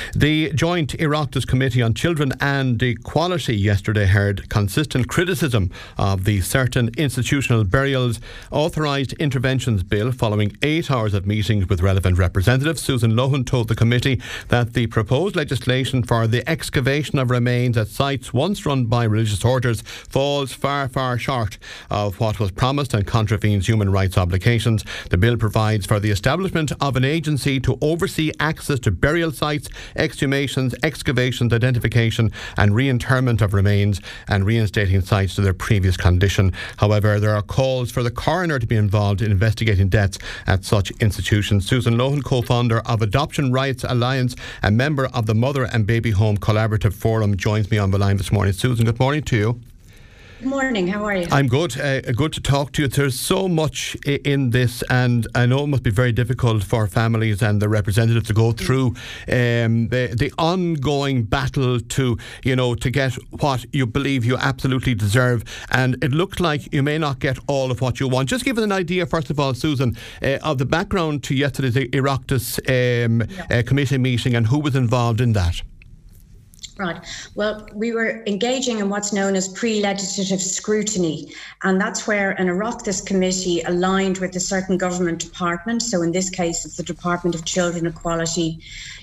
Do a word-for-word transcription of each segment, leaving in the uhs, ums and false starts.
The joint Oireachtas Committee on Children and Equality yesterday heard consistent criticism of the Certain Institutional Burials Authorised Interventions Bill following eight hours of meetings with relevant representatives. Susan Lohan told the committee that the proposed legislation for the excavation of remains at sites once run by religious orders falls far, far short of what was promised and contravenes human rights obligations. The bill provides for the establishment of an agency to oversee access to burial sites, exhumations, excavations, identification and reinterment of remains and reinstating sites to their previous condition. However, there are calls for the coroner to be involved in investigating deaths at such institutions. Susan Lohan, co-founder of Adoption Rights Alliance and member of the Mother and Baby Home Collaborative Forum, joins me on the line this morning. Susan, good morning to you. Good morning, how are you? I'm good. Uh, good to talk to you. There's so much I- in this, and I know it must be very difficult for families and the representatives to go through um, the, the ongoing battle to, you know, to get what you believe you absolutely deserve. And it looks like you may not get all of what you want. Just give us an idea, first of all, Susan, uh, of the background to yesterday's Oireachtas um, yeah. uh, committee meeting and who was involved in that. Right. Well, we were engaging in what's known as pre-legislative scrutiny, and that's where an Oireachtas committee aligned with a certain government department. So in this case, it's the Department of Children, Equality,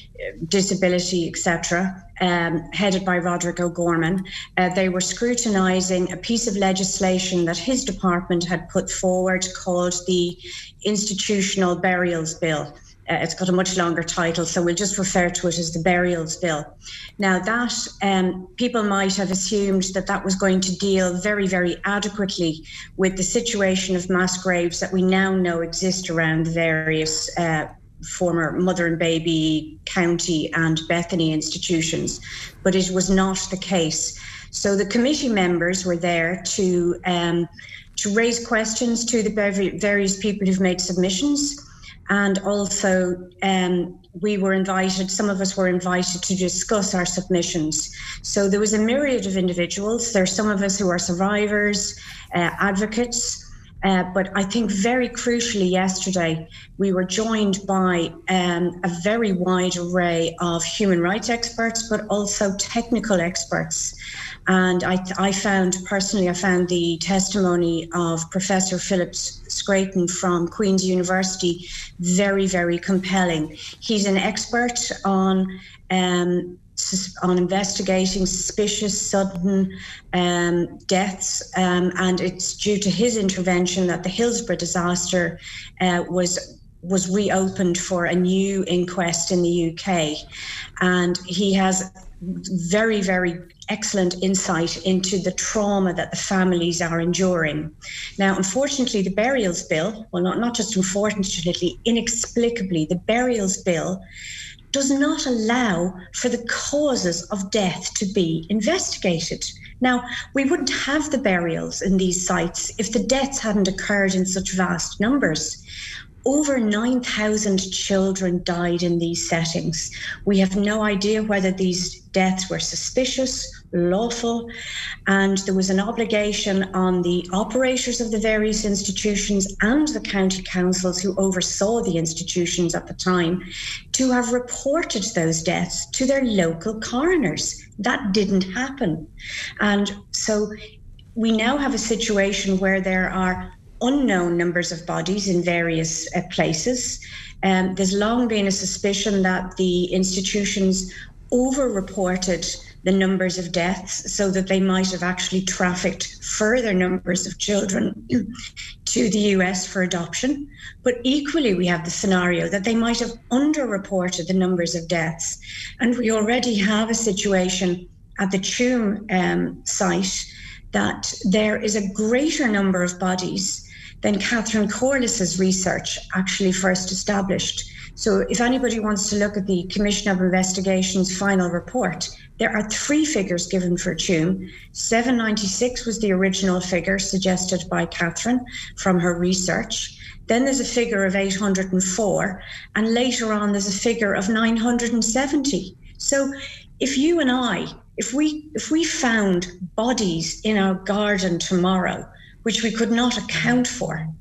Disability, et cetera, um, headed by Roderick O'Gorman. Uh, they were scrutinising a piece of legislation that his department had put forward called the Institutional Burials Bill. Uh, it's got a much longer title, so we'll just refer to it as the Burials Bill. Now that um, people might have assumed that that was going to deal very, very adequately with the situation of mass graves that we now know exist around the various uh, former Mother and Baby, County and Bethany institutions, but it was not the case. So the committee members were there to, um, to raise questions to the various people who've made submissions. And also um, we were invited, some of us were invited to discuss our submissions. So there was a myriad of individuals. There are some of us who are survivors, uh, advocates, uh, but I think very crucially yesterday, we were joined by um, a very wide array of human rights experts, but also technical experts. And I, I found, personally, I found the testimony of Professor Philip Scraton from Queen's University very, very compelling. He's an expert on um, on investigating suspicious, sudden um, deaths, um, and it's due to his intervention that the Hillsborough disaster uh, was was reopened for a new inquest in the U K. And he has very, very excellent insight into the trauma that the families are enduring. Now, unfortunately, the Burials Bill, well, not, not just unfortunately, inexplicably, the Burials Bill does not allow for the causes of death to be investigated. Now, we wouldn't have the burials in these sites if the deaths hadn't occurred in such vast numbers. Over nine thousand children died in these settings. We have no idea whether these deaths were suspicious, lawful, and there was an obligation on the operators of the various institutions and the county councils who oversaw the institutions at the time to have reported those deaths to their local coroners. That didn't happen. And so we now have a situation where there are unknown numbers of bodies in various uh, places. Um, there's long been a suspicion that the institutions over-reported the numbers of deaths so that they might have actually trafficked further numbers of children to the U S for adoption. But equally, we have the scenario that they might have under-reported the numbers of deaths. And we already have a situation at the Tuam um, site that there is a greater number of bodies than Catherine Corliss's research actually first established. So if anybody wants to look at the Commission of Investigation's final report, there are three figures given for Tuam. seven ninety-six was the original figure suggested by Catherine from her research. Then there's a figure of eight hundred four, and later on there's a figure of nine hundred seventy. So if you and I, if we if we found bodies in our garden tomorrow, which we could not account for,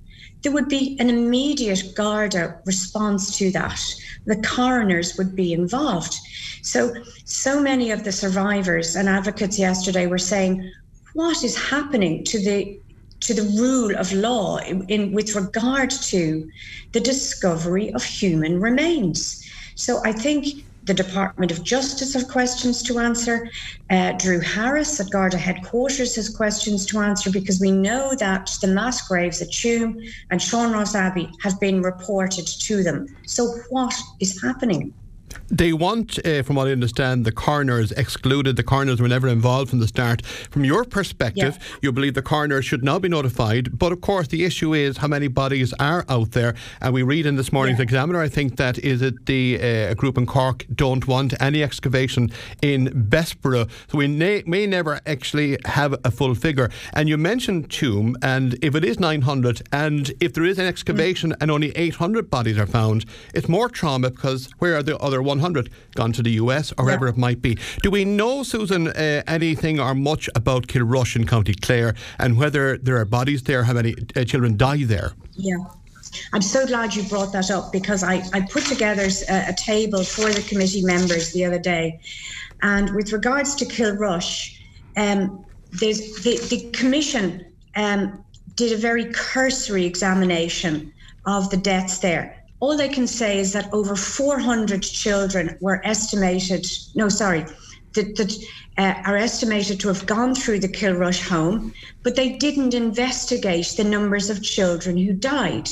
there would be an immediate Garda response to that. The coroners would be involved. So, so many of the survivors and advocates yesterday were saying, what is happening to the to the rule of law in, in with regard to the discovery of human remains? So I think the Department of Justice have questions to answer. Uh, Drew Harris at Garda headquarters has questions to answer, because we know that the mass graves at Tuam and Sean Ross Abbey have been reported to them. So what is happening? They want, uh, from what I understand, the coroners excluded. The coroners were never involved from the start. From your perspective, yeah. you believe the coroners should now be notified. But of course, the issue is how many bodies are out there. And we read in this morning's yeah. Examiner, I think that is it the uh, group in Cork don't want any excavation in Bessborough. So we may, may never actually have a full figure. And you mentioned Tuam, and if it is nine hundred, and if there is an excavation mm. and only eight hundred bodies are found, it's more trauma, because where are the other one hundred? Gone to the U S or wherever yeah. it might be. Do we know, Susan, uh, anything or much about Kilrush in County Clare, and whether there are bodies there, how many uh, children die there? Yeah. I'm so glad you brought that up, because I, I put together a, a table for the committee members the other day. And with regards to Kilrush, um, there's, the, the Commission um, did a very cursory examination of the deaths there. All they can say is that over four hundred children were estimated, no, sorry, that, that uh, are estimated to have gone through the Kilrush home, but they didn't investigate the numbers of children who died.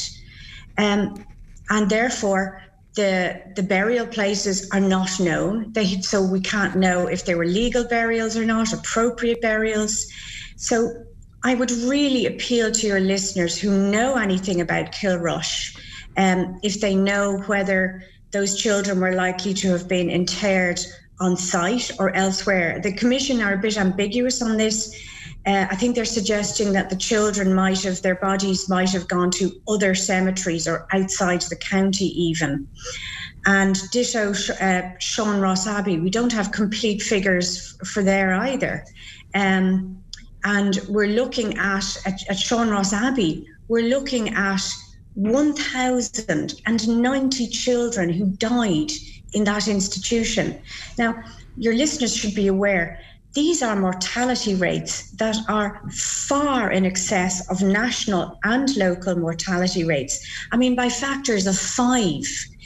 Um, and therefore, the the burial places are not known. They, so we can't know if they were legal burials or not, appropriate burials. So I would really appeal to your listeners who know anything about Kilrush, Um, if they know whether those children were likely to have been interred on site or elsewhere. The Commission are a bit ambiguous on this. Uh, I think they're suggesting that the children might have, their bodies might have gone to other cemeteries or outside the county even. And ditto uh, Sean Ross Abbey, we don't have complete figures f- for there either. Um, and we're looking at, at, at Sean Ross Abbey, we're looking at one thousand ninety children who died in that institution. Now, your listeners should be aware, these are mortality rates that are far in excess of national and local mortality rates. I mean, by factors of five.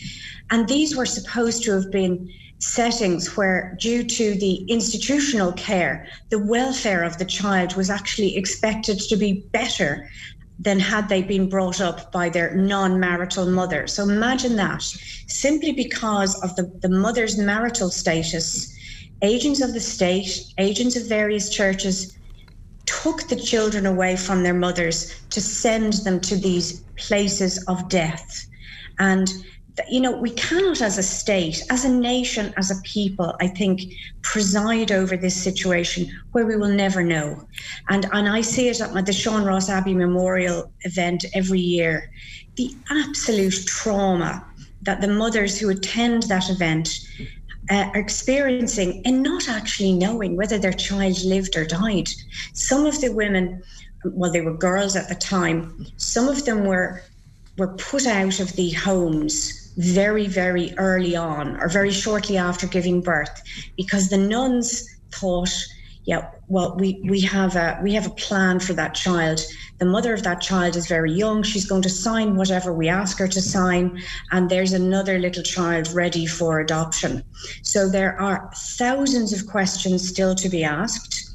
And these were supposed to have been settings where, due to the institutional care, the welfare of the child was actually expected to be better than had they been brought up by their non-marital mother. So imagine that. Simply because of the, the mother's marital status, agents of the state, agents of various churches took the children away from their mothers to send them to these places of death. And you know, we cannot as a state, as a nation, as a people, I think, preside over this situation where we will never know. And and I see it at the Sean Ross Abbey Memorial event every year. The absolute trauma that the mothers who attend that event uh, are experiencing in not actually knowing whether their child lived or died. Some of the women, well, they were girls at the time, some of them were were put out of the homes very, very early on, or very shortly after giving birth, because the nuns thought, yeah, well, we, we have a we have a plan for that child. The mother of that child is very young. She's going to sign whatever we ask her to sign, and there's another little child ready for adoption. So there are thousands of questions still to be asked,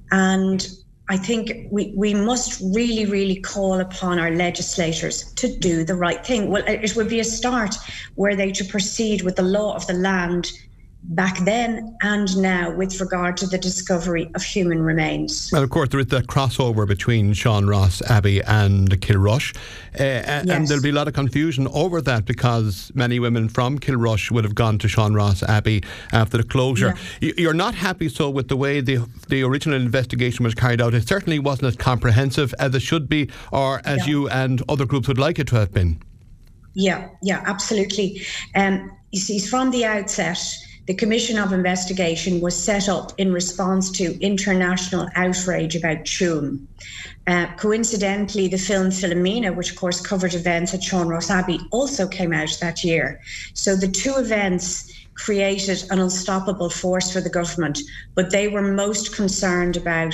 and I think we, we must really, really call upon our legislators to do the right thing. Well, it would be a start were they to proceed with the law of the land back then and now with regard to the discovery of human remains. Well, of course, there is that crossover between Sean Ross Abbey and Kilrush, uh, yes. and there'll be a lot of confusion over that, because many women from Kilrush would have gone to Sean Ross Abbey after the closure. Yeah. You're not happy, so, with the way the the original investigation was carried out. It certainly wasn't as comprehensive as it should be, or as yeah. you and other groups would like it to have been. Yeah, yeah, absolutely. Um, you see, from the outset, the Commission of Investigation was set up in response to international outrage about Tuam. Uh, coincidentally, the film Philomena, which of course covered events at Sean Ross Abbey, also came out that year. So the two events created an unstoppable force for the government, but they were most concerned about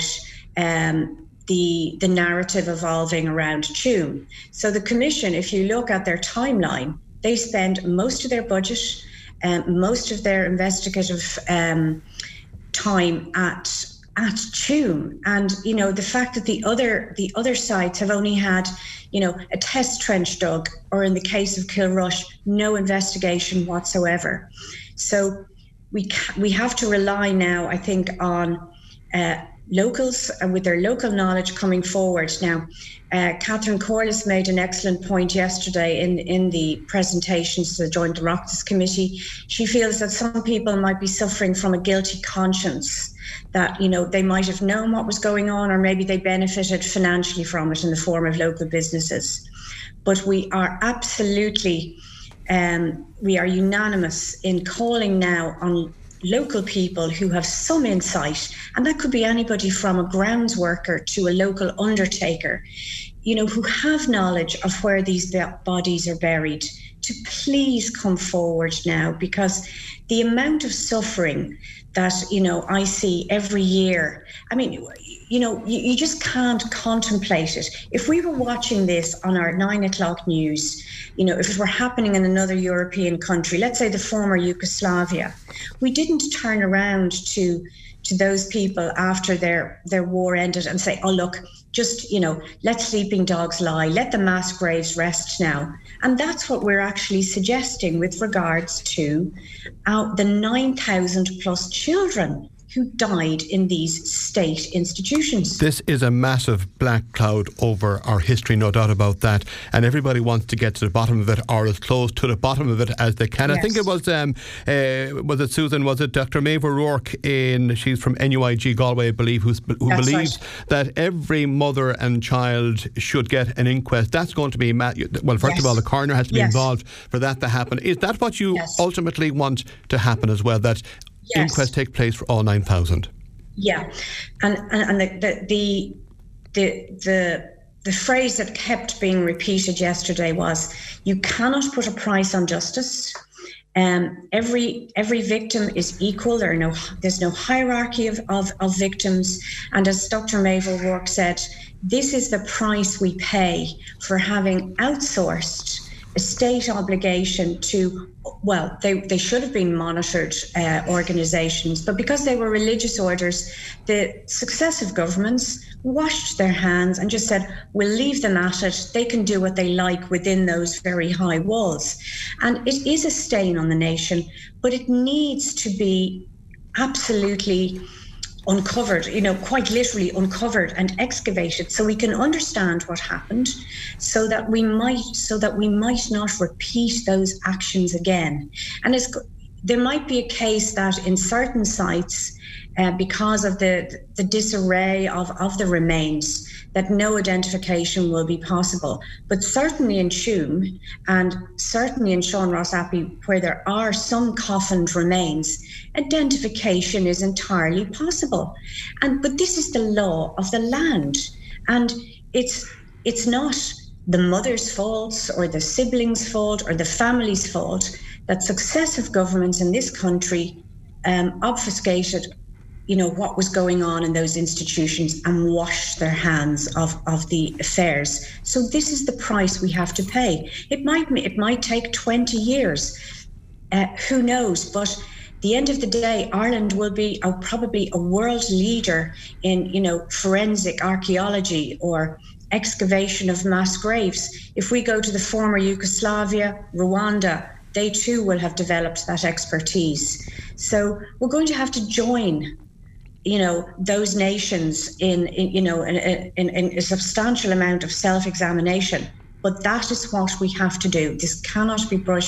um, the, the narrative evolving around Tuam. So the Commission, if you look at their timeline, they spend most of their budget, um, most of their investigative um, time at at Tuam. And, you know, the fact that the other the other sites have only had, you know, a test trench dug, or in the case of Kilrush, no investigation whatsoever. So we ca- we have to rely now, I think, on uh, locals and with their local knowledge coming forward. Now, uh, Catherine Corliss made an excellent point yesterday in, in the presentations to the Joint Oireachtas Committee. She feels that some people might be suffering from a guilty conscience, that, you know, they might have known what was going on, or maybe they benefited financially from it in the form of local businesses. But we are absolutely, um, we are unanimous in calling now on local people who have some insight, and that could be anybody from a grounds worker to a local undertaker, you know, who have knowledge of where these bodies are buried, to please come forward now, because the amount of suffering that, you know, I see every year, I mean, you know, you, you just can't contemplate it. If we were watching this on our nine o'clock news, you know, if it were happening in another European country, let's say the former Yugoslavia, we didn't turn around to to those people after their, their war ended and say, oh, look, just, you know, let sleeping dogs lie, let the mass graves rest now. And that's what we're actually suggesting with regards to uh, the nine thousand plus children who died in these state institutions. This is a massive black cloud over our history, no doubt about that. And everybody wants to get to the bottom of it, or as close to the bottom of it as they can. Yes. I think it was, um, uh, was it Susan, was it Doctor Maeve O'Rourke, in, she's from N U I G Galway, I believe, who's, who That's believes right. that every mother and child should get an inquest. That's going to be, ma- well, first yes. of all, the coroner has to be yes. involved for that to happen. Is that what you yes. ultimately want to happen as well, that Yes. inquest take place for all nine thousand? Yeah, and and, and the, the the the the phrase that kept being repeated yesterday was, "You cannot put a price on justice. Um, every every victim is equal. There are no there's no hierarchy of, of of victims." And as Doctor Maeve O'Rourke said, this is the price we pay for having outsourced a state obligation to, well, they, they should have been monitored uh, organisations, but because they were religious orders, the successive governments washed their hands and just said, we'll leave them at it. They can do what they like within those very high walls. And it is a stain on the nation, but it needs to be absolutely uncovered, you know, quite literally uncovered and excavated, so we can understand what happened, so that we might, so that we might not repeat those actions again. And it's, there might be a case that in certain sites, uh, because of the the disarray of, of the remains, that no identification will be possible. But certainly in Tuam, and certainly in Sean Ross Abbey, where there are some coffined remains, identification is entirely possible. And but this is the law of the land, and it's it's not the mother's fault or the siblings' fault or the family's fault that successive governments in this country um, obfuscated, you know, what was going on in those institutions and washed their hands of, of the affairs. So this is the price we have to pay. It might it might take twenty years, uh, who knows? But at the end of the day, Ireland will be a, probably a world leader in, you know, forensic archaeology or excavation of mass graves. If we go to the former Yugoslavia, Rwanda, they too will have developed that expertise. So we're going to have to join, you know, those nations in, in you know, in, in, in a substantial amount of self-examination. But that is what we have to do. This cannot be brushed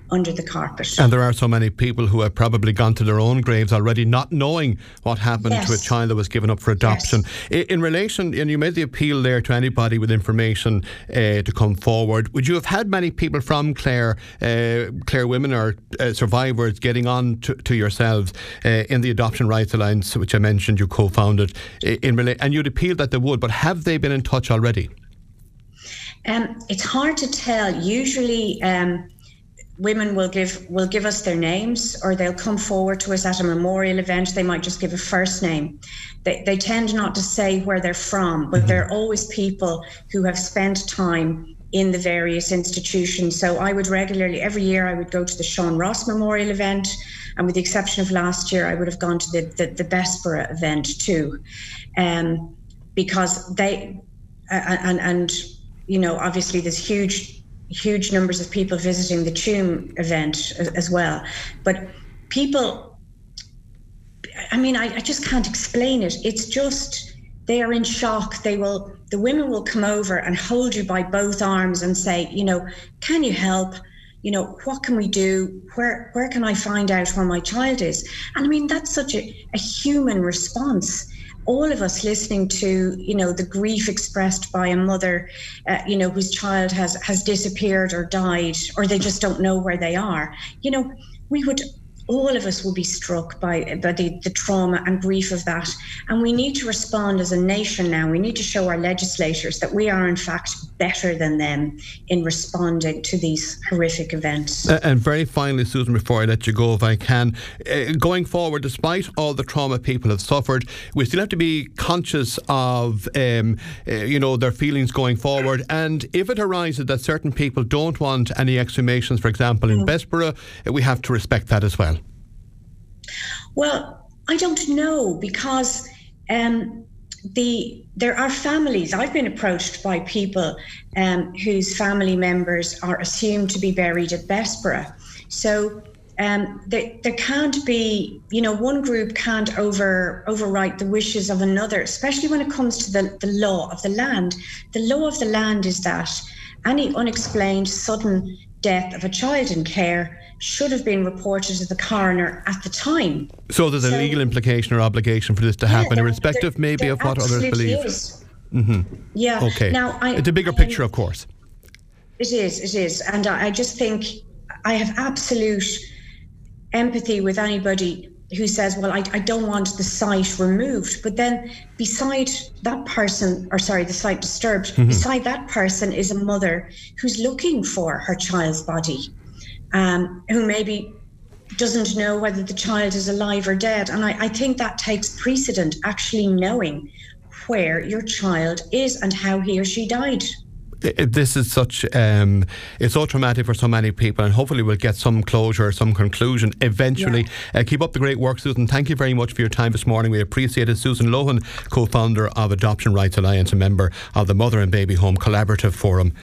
under the carpet. And there are so many people who have probably gone to their own graves already, not knowing what happened yes. to a child that was given up for adoption. Yes. In relation, and you made the appeal there to anybody with information uh, to come forward, would you have had many people from Clare, uh, Clare Women or uh, survivors getting on to, to yourselves uh, in the Adoption Rights Alliance, which I mentioned you co-founded, in rela- and you'd appealed that they would, but have they been in touch already? Um, it's hard to tell. Usually, um, women will give will give us their names, or they'll come forward to us at a memorial event. They might just give a first name. They they tend not to say where they're from, but they're always people who have spent time in the various institutions. So I would regularly, every year I would go to the Sean Ross Memorial event, and with the exception of last year, I would have gone to the the, the Bessborough event too, um, because they uh, and and you know, obviously there's huge huge numbers of people visiting the Tuam event as, as well. But people, I mean, I, I just can't explain it. It's just, they are in shock. They will, the women will come over and hold you by both arms and say, you know, can you help? You know, what can we do? Where where can I find out where my child is? And I mean, that's such a, a human response. All of us listening to, you know, the grief expressed by a mother, uh, you know, whose child has, has disappeared or died, or they just don't know where they are. You know, we would, all of us will be struck by, by the, the trauma and grief of that. And we need to respond as a nation now. We need to show our legislators that we are in fact better than them in responding to these horrific events. Uh, and very finally, Susan, before I let you go, if I can, uh, going forward, despite all the trauma people have suffered, we still have to be conscious of, um, uh, you know, their feelings going forward. And if it arises that certain people don't want any exhumations, for example, in mm. Bessborough, uh, we have to respect that as well. Well, I don't know, because um, the there are families. I've been approached by people um, whose family members are assumed to be buried at Bessborough. So um, there, there can't be, you know, one group can't over overwrite the wishes of another, especially when it comes to the, the law of the land. The law of the land is that any unexplained sudden death of a child in care should have been reported to the coroner at the time. So there's so, a legal implication or obligation for this to happen, yeah, there, irrespective there, maybe there of what others believe. Is. Mm-hmm. Yeah. Okay. Now, I, it's a bigger I, picture, of course. It is, it is. And I just think I have absolute empathy with anybody who says, well, I, I don't want the site removed. But then beside that person, or sorry, the site disturbed, mm-hmm. beside that person is a mother who's looking for her child's body. Um, who maybe doesn't know whether the child is alive or dead. And I, I think that takes precedent, actually knowing where your child is and how he or she died. This is such, um, it's so traumatic for so many people, and hopefully we'll get some closure, some conclusion eventually. Yeah. Uh, keep up the great work, Susan. Thank you very much for your time this morning. We appreciate it. Susan Lohan, co-founder of Adoption Rights Alliance, a member of the Mother and Baby Home Collaborative Forum.